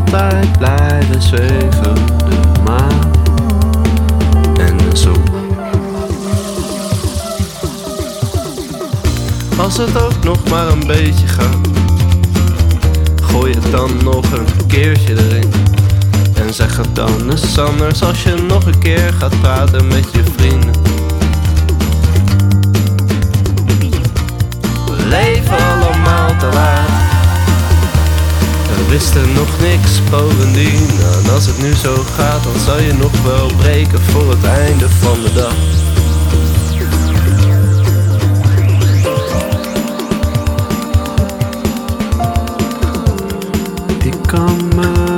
altijd blijven zweven, de maan en de zon. Als het ook nog maar een beetje gaat, gooi het dan nog een keertje erin. En zeg het dan eens anders als je nog een keer gaat praten met je vrienden. We leven allemaal te laat, we wisten nog niks bovendien. En als het nu zo gaat, dan zal je nog wel breken voor het einde van de dag. Ik kan me